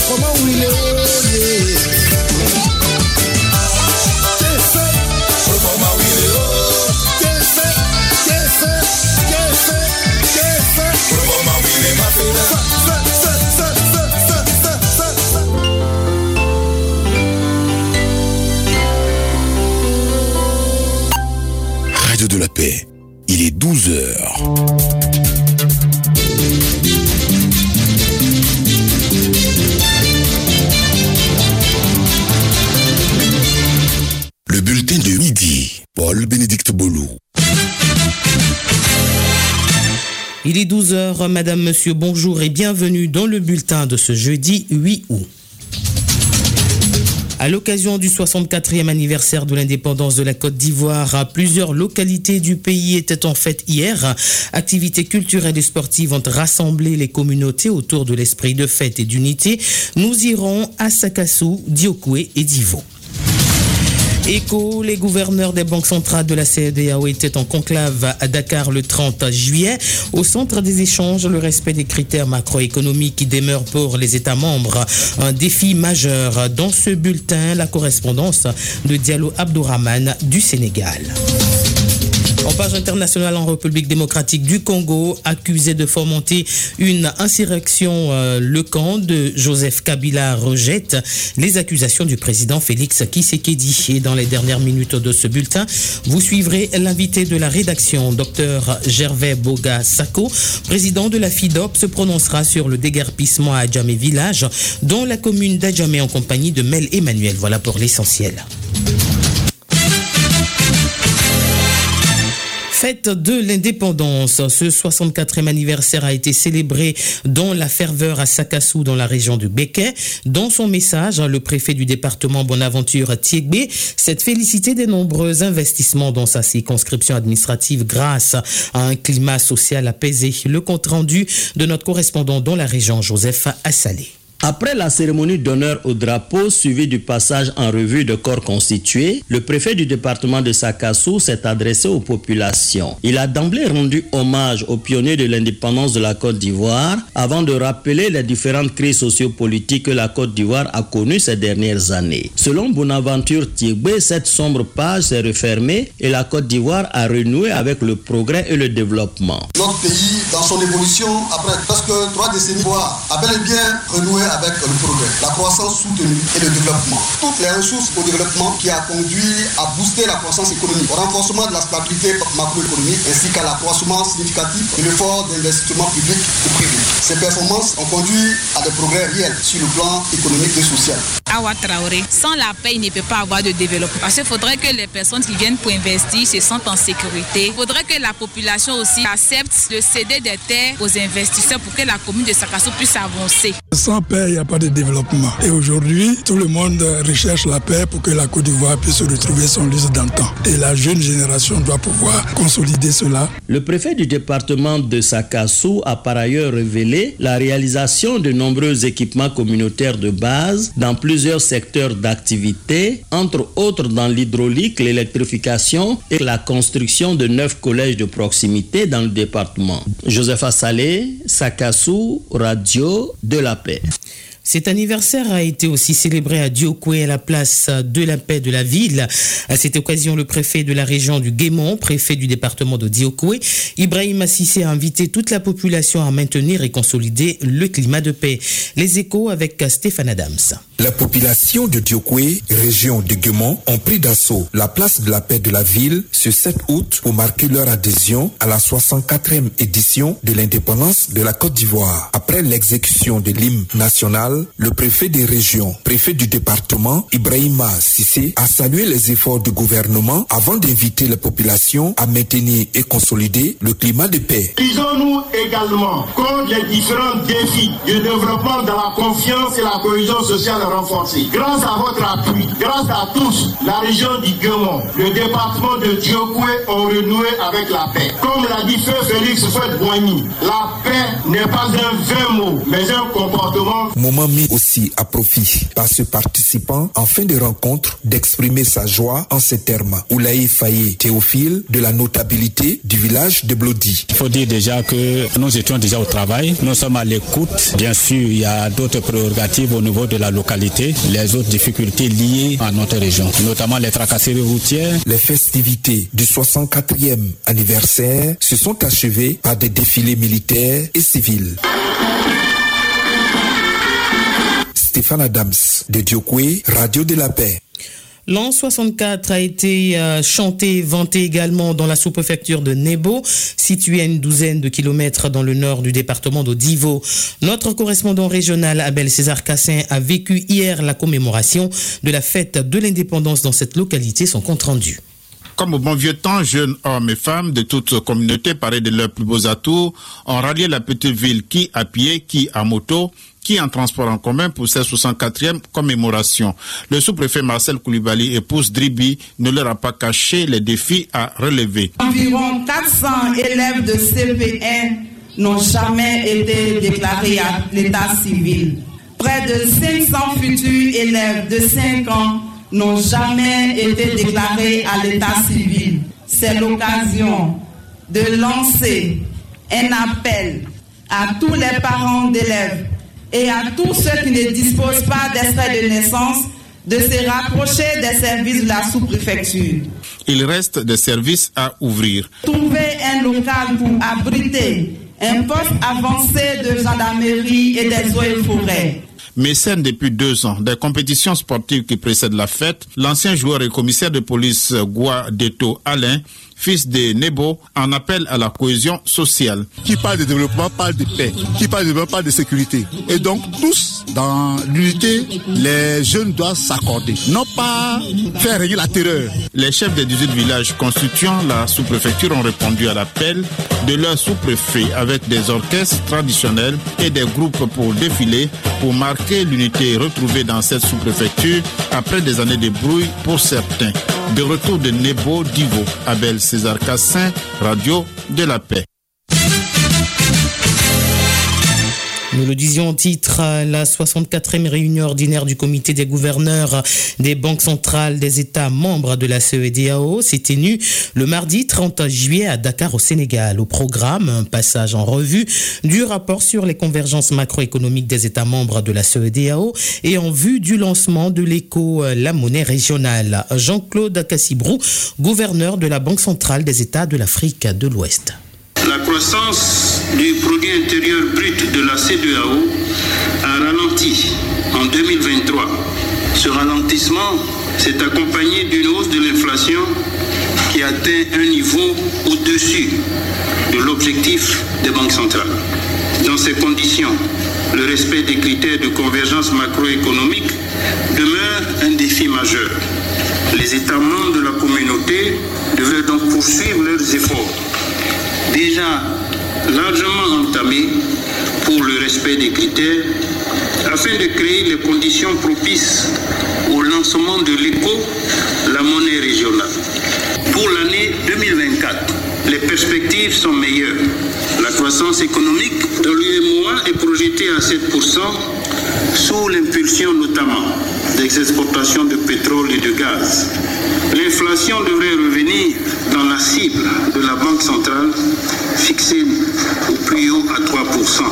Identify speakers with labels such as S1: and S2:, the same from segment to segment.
S1: Radio de la Paix, il est 12h. Le bulletin de midi, Paul-Bénédicte Bolou.
S2: Il est 12h, madame, monsieur, bonjour et bienvenue dans le bulletin de ce jeudi 8 août. À l'occasion du 64e anniversaire de l'indépendance de la Côte d'Ivoire, plusieurs localités du pays étaient en fête hier. Activités culturelles et sportives ont rassemblé les communautés autour de l'esprit de fête et d'unité. Nous irons à Sakassou, Diokoué et Divo. ECO, les gouverneurs des banques centrales de la CEDEAO étaient en conclave à Dakar le 30 juillet. Au centre des échanges, le respect des critères macroéconomiques qui demeurent pour les États membres un défi majeur. Dans ce bulletin, la correspondance de Diallo Abdourahmane du Sénégal. En page internationale, en République démocratique du Congo, accusé de fomenter une insurrection, le camp de Joseph Kabila rejette les accusations du président Félix Tshisekedi. Et dans les dernières minutes de ce bulletin, vous suivrez l'invité de la rédaction, Dr Gervais Boga Sako, président de la FIDOP, se prononcera sur le déguerpissement à Adjamé Village, dans la commune d'Adjamé en compagnie de Mel Emmanuel. Voilà pour l'essentiel. Fête de l'indépendance. Ce 64e anniversaire a été célébré dans la ferveur à Sakassou, dans la région du Béquet. Dans son message, le préfet du département Bonaventure Tiégbé s'est félicité des nombreux investissements dans sa circonscription administrative grâce à un climat social apaisé. Le compte-rendu de notre correspondant dans la région, Joseph Assalé.
S3: Après la cérémonie d'honneur au drapeau, suivie du passage en revue de corps constitués, le préfet du département de Sakassou s'est adressé aux populations. Il a d'emblée rendu hommage aux pionniers de l'indépendance de la Côte d'Ivoire avant de rappeler les différentes crises sociopolitiques que la Côte d'Ivoire a connues ces dernières années. Selon Bonaventure Tiégbé, cette sombre page s'est refermée et la Côte d'Ivoire a renoué avec le progrès et le développement.
S4: Notre pays, dans son évolution, après presque 3 décennies, a bel et bien renoué avec le progrès, la croissance soutenue et le développement. Toutes les ressources au développement qui a conduit à booster la croissance économique, au renforcement de la stabilité macroéconomique ainsi qu'à l'accroissement significatif de l'effort d'investissement public ou privé. Ces performances ont conduit à des progrès réels sur le plan économique et social.
S5: Awa Traoré, sans la paix, il ne peut pas avoir de développement. Parce qu'il faudrait que les personnes qui viennent pour investir se sentent en sécurité. Il faudrait que la population aussi accepte de céder des terres aux investisseurs pour que la commune de Sakassou puisse avancer.
S6: Sans paix, il n'y a pas de développement. Et aujourd'hui, tout le monde recherche la paix pour que la Côte d'Ivoire puisse retrouver son luxe d'antan. Et la jeune génération doit pouvoir consolider cela.
S3: Le préfet du département de Sakassou a par ailleurs révélé la réalisation de nombreux équipements communautaires de base dans plusieurs secteurs d'activité, entre autres dans l'hydraulique, l'électrification et la construction de 9 collèges de proximité dans le département. Joseph Assalé, Sakassou, Radio de la Paix.
S2: Cet anniversaire a été aussi célébré à Diokoué, à la place de la paix de la ville. À cette occasion, le préfet de la région du Guémont, préfet du département de Diokoué, Ibrahim Assissé, a invité toute la population à maintenir et consolider le climat de paix. Les échos avec Stéphane Adams.
S1: La population de Diokoué, région de Guémont, ont pris d'assaut la place de la paix de la ville ce 7 août pour marquer leur adhésion à la 64e édition de l'indépendance de la Côte d'Ivoire. Après l'exécution de l'hymne national, le préfet des régions, préfet du département, Ibrahima Sissé, a salué les efforts du gouvernement avant d'inviter les populations à maintenir et consolider le climat de paix.
S7: Disons-nous également contre les différents défis de développement de la confiance et la cohésion sociale renforcée. Grâce à votre appui, grâce à tous, la région du Guémont, le département de Diokoué ont renoué avec la paix. Comme l'a dit Félix Houphouët-Boigny, la paix n'est pas un vain mot, mais un comportement.
S1: Moment moment mis aussi à profit par ce participant en fin de rencontre d'exprimer sa joie en ces termes. Oulaye Faye Théophile de la notabilité du village de Blodi.
S8: Il faut dire déjà que nous étions déjà au travail, nous sommes à l'écoute. Bien sûr, il y a d'autres prérogatives au niveau de la localité, les autres difficultés liées à notre région, notamment les tracasseries routières.
S1: Les festivités du 64e anniversaire se sont achevées par des défilés militaires et civils. Stéphane Adams de Diokwe, Radio de la Paix.
S2: L'an 64 a été chanté et vanté également dans la sous-préfecture de Nebo, située à une douzaine de kilomètres dans le nord du département d'Odivo. Notre correspondant régional Abel César Cassin a vécu hier la commémoration de la fête de l'indépendance dans cette localité. Son compte rendu.
S9: Comme au bon vieux temps, jeunes hommes et femmes de toute communauté, parés de leurs plus beaux atouts, ont rallié la petite ville, qui à pied, qui à moto, qui en transport en commun pour cette 64e commémoration. Le sous-préfet Marcel Koulibaly, épouse Dribi, ne leur a pas caché les défis à relever.
S10: Environ 400 élèves de CP1 n'ont jamais été déclarés à l'état civil. Près de 500 futurs élèves de 5 ans n'ont jamais été déclarés à l'état civil. C'est l'occasion de lancer un appel à tous les parents d'élèves et à tous ceux qui ne disposent pas d'extrait de naissance de se rapprocher des services de la sous-préfecture.
S9: Il reste des services à ouvrir.
S10: Trouver un local pour abriter un poste avancé de gendarmerie et des eaux et forêts.
S9: Mécène depuis 2 ans des compétitions sportives qui précèdent la fête, l'ancien joueur et commissaire de police Guadeto Alain, fils de Nebo, en appelle à la cohésion sociale.
S11: Qui parle de développement parle de paix, qui parle de développement parle de sécurité. Et donc tous, dans l'unité, les jeunes doivent s'accorder, non pas faire régner la terreur.
S9: Les chefs des 18 villages constituant la sous-préfecture ont répondu à l'appel de leur sous-préfet avec des orchestres traditionnels et des groupes pour défiler, pour marquer l'unité retrouvée dans cette sous-préfecture après des années de brouille pour certains. De retour de Nebo Divo, Abel César Cassin, Radio de la Paix.
S2: Nous le disions en titre, la 64e réunion ordinaire du comité des gouverneurs des banques centrales des États membres de la CEDEAO s'est tenue le mardi 30 juillet à Dakar au Sénégal. Au programme, un passage en revue du rapport sur les convergences macroéconomiques des États membres de la CEDEAO et en vue du lancement de l'éco, la monnaie régionale. Jean-Claude Cassibrou, gouverneur de la Banque centrale des États de l'Afrique de l'Ouest.
S12: La croissance du produit intérieur brut de la CEDEAO a ralenti en 2023. Ce ralentissement s'est accompagné d'une hausse de l'inflation qui atteint un niveau au-dessus de l'objectif des banques centrales. Dans ces conditions, le respect des critères de convergence macroéconomique demeure un défi majeur. Les États membres de la communauté devraient donc poursuivre leurs efforts, déjà largement entamé pour le respect des critères, afin de créer les conditions propices au lancement de l'éco, la monnaie régionale. Pour l'année 2024, les perspectives sont meilleures. La croissance économique de l'UEMOA est projetée à 7%, sous l'impulsion notamment des exportations de pétrole et de gaz. L'inflation devrait revenir dans la cible de la Banque centrale, fixée au plus haut à 3%.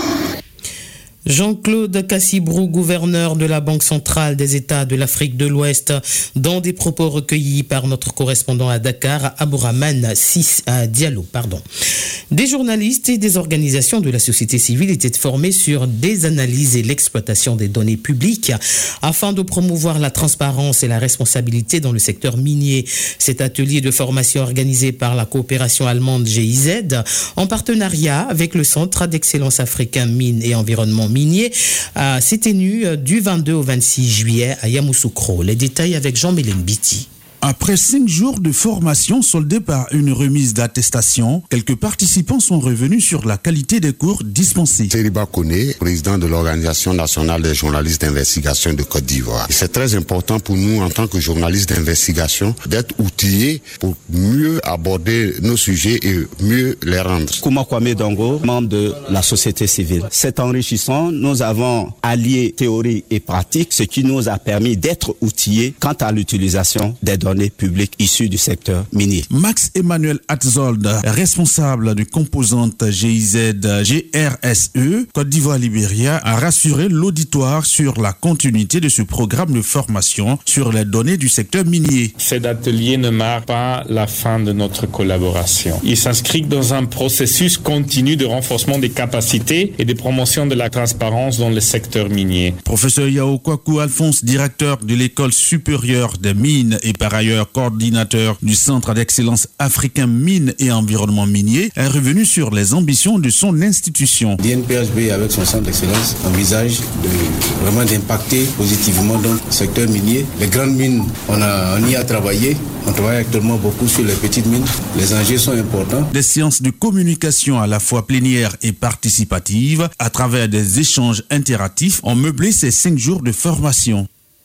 S2: Jean-Claude Cassibrou, gouverneur de la Banque centrale des États de l'Afrique de l'Ouest, dans des propos recueillis par notre correspondant à Dakar, Abouraman Diallo. Des journalistes et des organisations de la société civile étaient formés sur des analyses et l'exploitation des données publiques afin de promouvoir la transparence et la responsabilité dans le secteur minier. Cet atelier de formation organisé par la coopération allemande GIZ en partenariat avec le Centre d'excellence africain mines et environnement minier s'est tenu du 22 au 26 juillet à Yamoussoukro. Les détails avec Jean-Mélène Biti.
S13: Après 5 jours de formation soldés par une remise d'attestation, quelques participants sont revenus sur la qualité des cours dispensés.
S14: Seriba Kone, président de l'Organisation nationale des journalistes d'investigation de Côte d'Ivoire. C'est très important pour nous en tant que journalistes d'investigation d'être outillés pour mieux aborder nos sujets et mieux les rendre.
S15: Kouma Kwame Dongo, membre de la société civile. C'est enrichissant, nous avons allié théorie et pratique, ce qui nous a permis d'être outillés quant à l'utilisation des données publiques issues du secteur minier.
S13: Max Emmanuel Hatzold, responsable de composante GIZ GRSE Côte d'Ivoire-Libéria, a rassuré l'auditoire sur la continuité de ce programme de formation sur les données du secteur minier.
S16: Cet atelier ne marque pas la fin de notre collaboration. Il s'inscrit dans un processus continu de renforcement des capacités et de promotion de la transparence dans le secteur minier.
S13: Professeur Yao Kwaku Alphonse, directeur de l'école supérieure des mines et par ailleurs coordinateur du Centre d'excellence africain mines et environnement minier, est revenu sur les ambitions de son institution.
S17: DNPHB, avec son centre d'excellence, envisage vraiment d'impacter positivement dans le secteur minier. Les grandes mines, on y a travaillé. On travaille actuellement beaucoup sur les petites mines. Les enjeux sont importants.
S13: Des séances de communication à la fois plénières et participatives à travers des échanges interactifs ont meublé ces 5 jours de formation.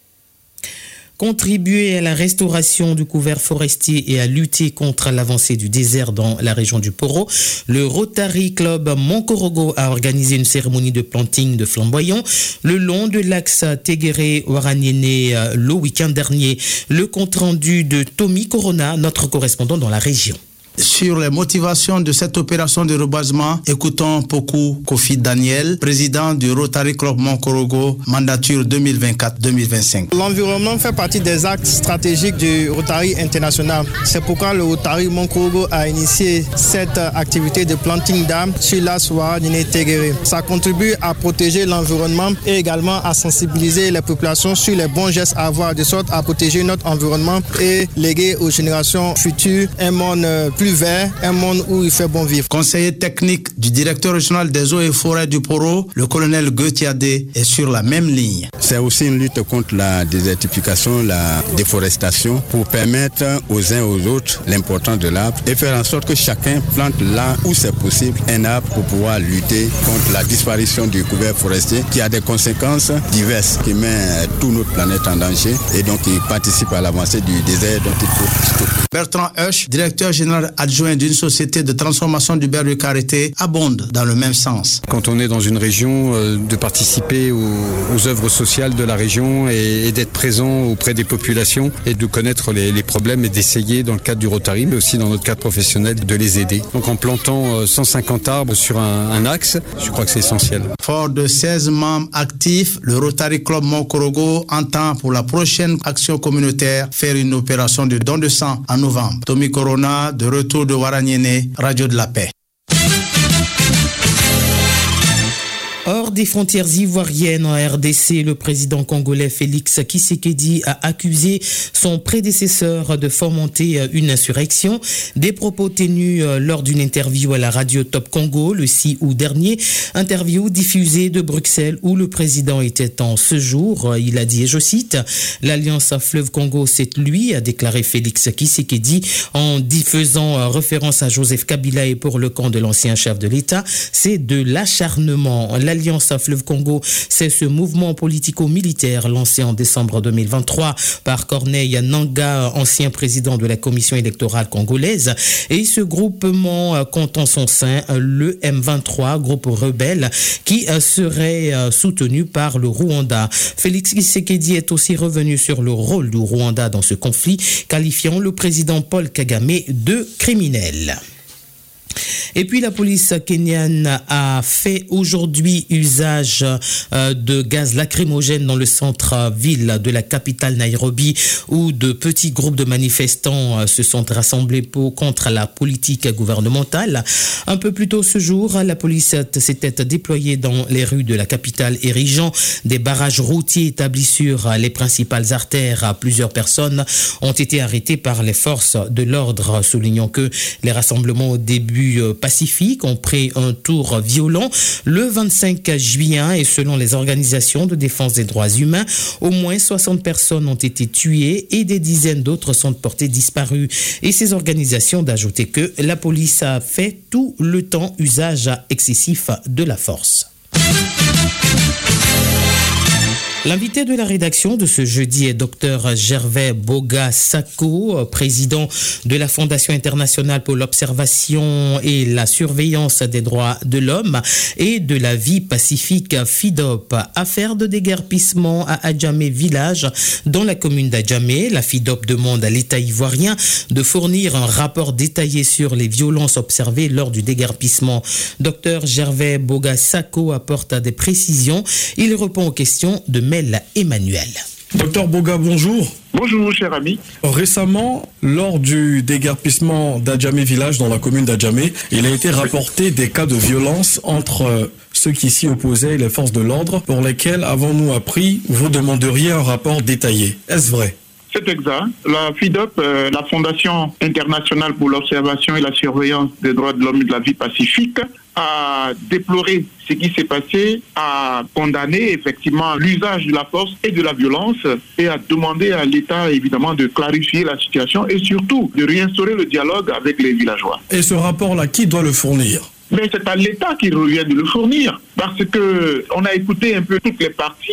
S2: Contribuer à la restauration du couvert forestier et à lutter contre l'avancée du désert dans la région du Poro, le Rotary Club Monkorogo a organisé une cérémonie de planting de flamboyants le long de l'axe Téguéré-Ouaraniéné le week-end dernier. Le compte-rendu de Tommy Corona, notre correspondant dans la région.
S18: Sur les motivations de cette opération de rebasement, écoutons Poku Kofi Daniel, président du Rotary Club Monkorogo, mandature 2024-2025.
S19: L'environnement fait partie des axes stratégiques du Rotary international. C'est pourquoi le Rotary Monkorogo a initié cette activité de planting d'arbres sur l'axe Ouaraniéné-Téguéré. Ça contribue à protéger l'environnement et également à sensibiliser les populations sur les bons gestes à avoir, de sorte à protéger notre environnement et léguer aux générations futures un monde plus vert, un monde où il fait bon vivre.
S18: Conseiller technique du directeur régional des eaux et forêts du Poro, le colonel Goethiadé, est sur la même ligne.
S20: C'est aussi une lutte contre la désertification, la déforestation, pour permettre aux uns et aux autres l'importance de l'arbre et faire en sorte que chacun plante là où c'est possible un arbre pour pouvoir lutter contre la disparition du couvert forestier qui a des conséquences diverses, qui met toute notre planète en danger et donc qui participe à l'avancée du désert dont il faut stopper.
S18: Bertrand Husch, directeur général adjoint d'une société de transformation du beurre de karité, abonde dans le même sens.
S21: Quand on est dans une région, de participer aux œuvres sociales de la région et d'être présent auprès des populations et de connaître les problèmes et d'essayer dans le cadre du Rotary, mais aussi dans notre cadre professionnel, de les aider. Donc en plantant 150 arbres sur un axe, je crois que c'est essentiel.
S18: Fort de 16 membres actifs, le Rotary Club Monkorogo entend pour la prochaine action communautaire faire une opération de don de sang en novembre. Tommy Corona, de retour de Ouaraniéné, Radio de la Paix.
S2: Hors des frontières ivoiriennes en RDC, le président congolais Félix Tshisekedi a accusé son prédécesseur de fomenter une insurrection. Des propos tenus lors d'une interview à la radio Top Congo le 6 août dernier. Interview diffusée de Bruxelles où le président était en séjour. Il a dit, et je cite, « L'Alliance Fleuve Congo, c'est lui », a déclaré Félix Tshisekedi en faisant référence à Joseph Kabila et pour le camp de l'ancien chef de l'État. C'est de l'acharnement. L'Alliance Fleuve Congo, c'est ce mouvement politico-militaire lancé en décembre 2023 par Corneille Nangaa, ancien président de la commission électorale congolaise. Et ce groupement compte en son sein le M23, groupe rebelle, qui serait soutenu par le Rwanda. Félix Tshisekedi est aussi revenu sur le rôle du Rwanda dans ce conflit, qualifiant le président Paul Kagame de criminel. Et puis la police kenyane a fait aujourd'hui usage de gaz lacrymogène dans le centre-ville de la capitale Nairobi, où de petits groupes de manifestants se sont rassemblés contre la politique gouvernementale. Un peu plus tôt ce jour, la police s'était déployée dans les rues de la capitale, érigeant des barrages routiers établis sur les principales artères. Plusieurs personnes ont été arrêtées par les forces de l'ordre, soulignant que les rassemblements au début plus pacifiques ont pris un tour violent le 25 juillet et selon les organisations de défense des droits humains, au moins 60 personnes ont été tuées et des dizaines d'autres sont portées disparues. Et ces organisations d'ajouter que la police a fait tout le temps usage excessif de la force. L'invité de la rédaction de ce jeudi est Dr Gervais Boga-Sako, président de la Fondation internationale pour l'observation et la surveillance des droits de l'homme et de la vie pacifique FIDOP. Affaire de déguerpissement à Adjamé village dans la commune d'Adjamé. La FIDOP demande à l'État ivoirien de fournir un rapport détaillé sur les violences observées lors du déguerpissement. Dr Gervais Boga-Sako apporte des précisions. Il répond aux questions de Emmanuel.
S4: Docteur Boga, bonjour.
S22: Bonjour, cher ami.
S4: Récemment, lors du déguerpissement d'Adjamé village dans la commune d'Adjamé, il a été rapporté des cas de violence entre ceux qui s'y opposaient et les forces de l'ordre, pour lesquels, avons-nous appris, vous demanderiez un rapport détaillé. Est-ce vrai?
S22: C'est exact. La FIDOP, la Fondation internationale pour l'observation et la surveillance des droits de l'homme et de la vie pacifique, a déploré ce qui s'est passé, a condamné effectivement l'usage de la force et de la violence et a demandé à l'État évidemment de clarifier la situation et surtout de réinstaurer le dialogue avec les villageois.
S4: Et ce rapport-là, qui doit le fournir?
S22: Mais c'est à l'État qui revient de le fournir, parce que on a écouté un peu toutes les parties.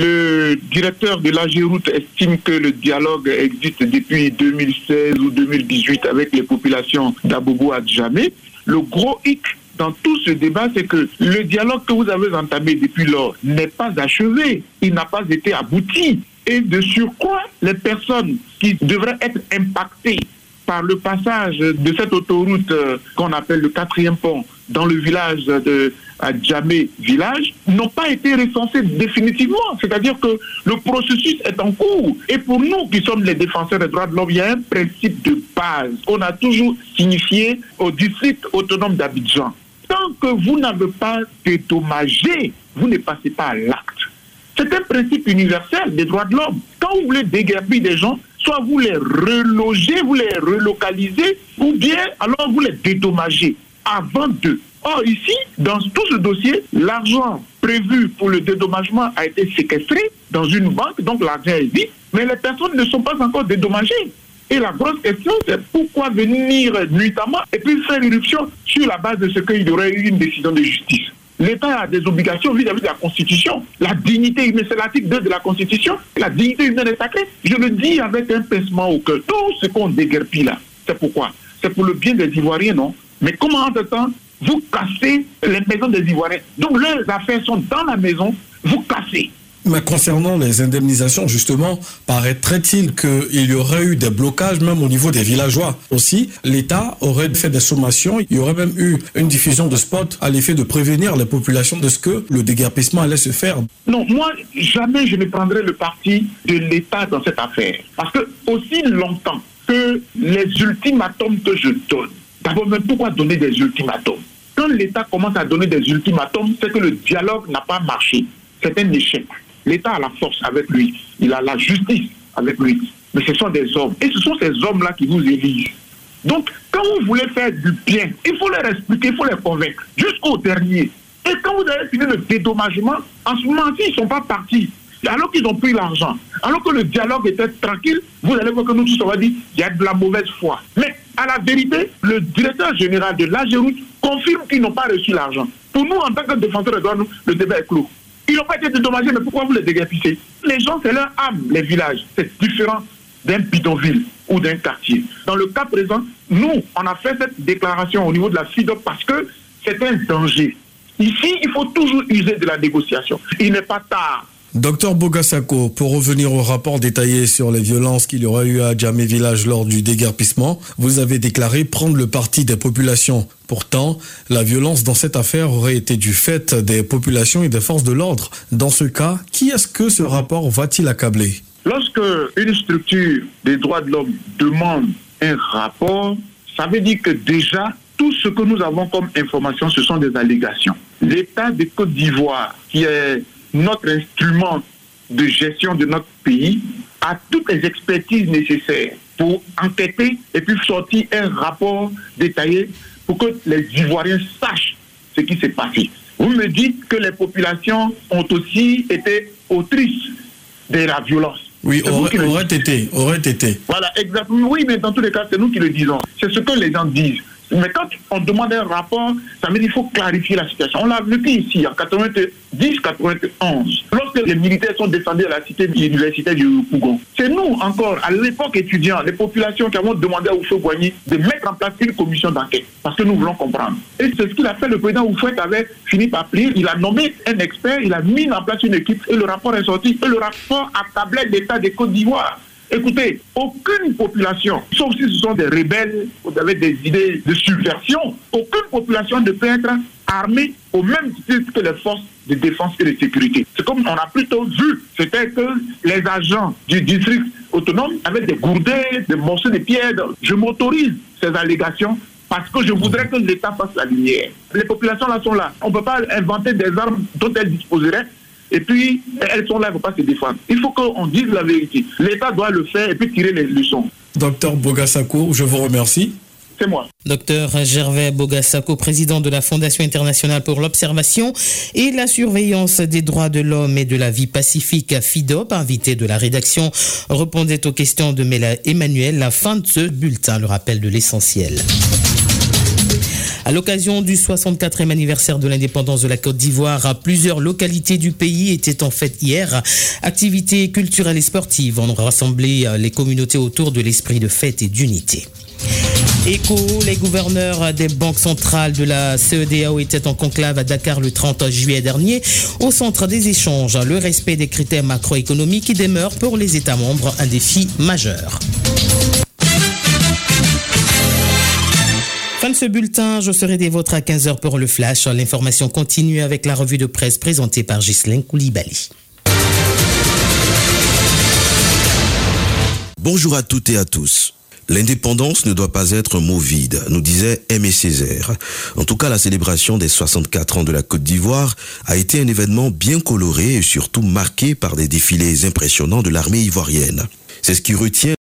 S22: Le directeur de l'AGEROUTE estime que le dialogue existe depuis 2016 ou 2018 avec les populations d'Abobo-Adjamé. Le gros hic dans tout ce débat, c'est que le dialogue que vous avez entamé depuis lors n'est pas achevé, il n'a pas été abouti. Et de surcroît, les personnes qui devraient être impactées par le passage de cette autoroute qu'on appelle le 4e pont dans le village de Adjamé village n'ont pas été recensées définitivement. C'est-à-dire que le processus est en cours. Et pour nous qui sommes les défenseurs des droits de l'homme, il y a un principe de base qu'on a toujours signifié au district autonome d'Abidjan. Tant que vous n'avez pas dédommagé, vous ne passez pas à l'acte. C'est un principe universel des droits de l'homme. Quand vous voulez déguerpir des gens, soit vous les relogez, vous les relocalisez, ou bien alors vous les dédommagez avant d'eux. Or ici, dans tout ce dossier, l'argent prévu pour le dédommagement a été séquestré dans une banque, donc l'argent est vide, mais les personnes ne sont pas encore dédommagées. Et la grosse question, c'est pourquoi venir nuitamment et puis faire irruption sur la base de ce qu'il y aurait eu une décision de justice. L'État a des obligations vis-à-vis de la Constitution. La dignité humaine, c'est l'article 2 de la Constitution. La dignité humaine est sacrée. Je le dis avec un pincement au cœur. Tout ce qu'on déguerpit là, c'est pourquoi? C'est pour le bien des Ivoiriens, non? Mais comment en ce temps, vous cassez les maisons des Ivoiriens? Donc leurs affaires sont dans la maison, vous cassez.
S4: Mais concernant les indemnisations, justement, paraîtrait-il qu'il y aurait eu des blocages même au niveau des villageois. Aussi, l'État aurait fait des sommations, il y aurait même eu une diffusion de spots à l'effet de prévenir les populations de ce que le déguerpissement allait se faire.
S22: Non, moi, jamais je ne prendrai le parti de l'État dans cette affaire. Parce que aussi longtemps que les ultimatums que je donne, d'abord, même pourquoi donner des ultimatums? Quand l'État commence à donner des ultimatums, c'est que le dialogue n'a pas marché. C'est un échec. L'État a la force avec lui. Il a la justice avec lui. Mais ce sont des hommes. Et ce sont ces hommes-là qui vous élisent. Donc, quand vous voulez faire du bien, il faut leur expliquer, il faut les convaincre. Jusqu'au dernier. Et quand vous avez fini le dédommagement, en ce moment-ci, ils ne sont pas partis. Alors qu'ils ont pris l'argent, alors que le dialogue était tranquille, vous allez voir que nous tous, on va dire, il y a de la mauvaise foi. Mais à la vérité, le directeur général de l'AGEROUTE confirme qu'ils n'ont pas reçu l'argent. Pour nous, en tant que défenseurs des droits, le débat est clos. Ils n'ont pas été dédommagés, mais pourquoi vous les déguerpissez? Les gens, c'est leur âme, les villages. C'est différent d'un bidonville ou d'un quartier. Dans le cas présent, nous, on a fait cette déclaration au niveau de la FIDOP parce que c'est un danger. Ici, il faut toujours user de la négociation. Il n'est pas tard.
S4: Docteur Boga-Sako, pour revenir au rapport détaillé sur les violences qu'il y aurait eu à Adjamé village lors du déguerpissement, vous avez déclaré prendre le parti des populations. Pourtant, la violence dans cette affaire aurait été du fait des populations et des forces de l'ordre. Dans ce cas, qui est-ce que ce rapport va-t-il accabler?
S22: Lorsque une structure des droits de l'homme demande un rapport, ça veut dire que déjà, tout ce que nous avons comme information, ce sont des allégations. L'État de Côte d'Ivoire, qui est notre instrument de gestion de notre pays, a toutes les expertises nécessaires pour enquêter et puis sortir un rapport détaillé pour que les Ivoiriens sachent ce qui s'est passé. Vous me dites que les populations ont aussi été autrices de la violence.
S4: Oui, aurait été.
S22: Voilà, exactement. Oui, mais dans tous les cas, c'est nous qui le disons. C'est ce que les gens disent. Mais quand on demande un rapport, ça veut dire qu'il faut clarifier la situation. On l'a vécu ici en 90-91, lorsque les militaires sont descendus à la cité universitaire du Pougon. C'est nous encore, à l'époque étudiants, les populations qui avons demandé à Houphouët-Boigny de mettre en place une commission d'enquête, parce que nous voulons comprendre. Et c'est ce qu'il a fait. Le président Houphouët avait fini par plier, il a nommé un expert, il a mis en place une équipe, et le rapport est sorti, et le rapport accablait l'État de Côte d'Ivoire. Écoutez, aucune population, sauf si ce sont des rebelles avec des idées de subversion, aucune population ne peut être armée au même titre que les forces de défense et de sécurité. C'est comme on a plutôt vu, c'était que les agents du district autonome avaient des gourdins, des morceaux de pierre. Je m'autorise ces allégations parce que je voudrais que l'État fasse la lumière. Les populations là sont là. On ne peut pas inventer des armes dont elles disposeraient. Et puis, elles sont là, elles ne vont pas se défendre. Il faut qu'on dise la vérité. L'État doit le faire et puis tirer les leçons.
S4: Docteur Bogassako, je vous remercie.
S22: C'est moi.
S2: Docteur Gervais Bogassako, président de la Fondation internationale pour l'observation et la surveillance des droits de l'homme et de la vie pacifique, FIDOP, invité de la rédaction, répondait aux questions de Emmanuel. La fin de ce bulletin, le rappel de l'essentiel. À l'occasion du 64e anniversaire de l'indépendance de la Côte d'Ivoire, plusieurs localités du pays étaient en fête hier. Activités culturelles et sportives ont rassemblé les communautés autour de l'esprit de fête et d'unité. ECHO, les gouverneurs des banques centrales de la CEDEAO étaient en conclave à Dakar le 30 juillet dernier. Au centre des échanges, le respect des critères macroéconomiques qui demeure pour les États membres un défi majeur. Fin de ce bulletin, je serai des vôtres à 15h pour le Flash. L'information continue avec la revue de presse présentée par Ghislaine Koulibaly.
S5: Bonjour à toutes et à tous. L'indépendance ne doit pas être un mot vide, nous disait Aimé Césaire. En tout cas, la célébration des 64 ans de la Côte d'Ivoire a été un événement bien coloré et surtout marqué par des défilés impressionnants de l'armée ivoirienne. C'est ce qui retient